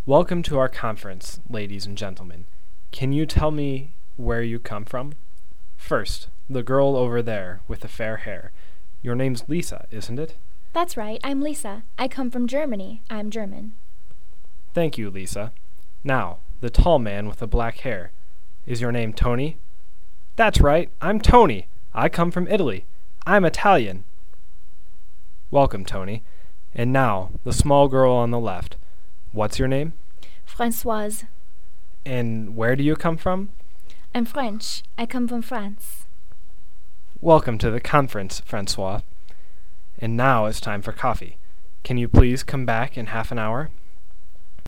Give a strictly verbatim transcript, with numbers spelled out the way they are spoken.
Welcome to our conference, ladies and gentlemen. Can you tell me where you come from? First, the girl over there with the fair hair. Your name's Lisa, isn't it? That's right, I'm Lisa. I come from Germany. I'm German. Thank you, Lisa. Now, the tall man with the black hair. Is your name Tony? That's right, I'm Tony. I come from Italy. I'm Italian. Welcome, Tony. And now, the small girl on the left. What's your name? Françoise. And where do you come from? I'm French. I come from France. Welcome to the conference, Francois. And now it's time for coffee. Can you please come back in half an hour?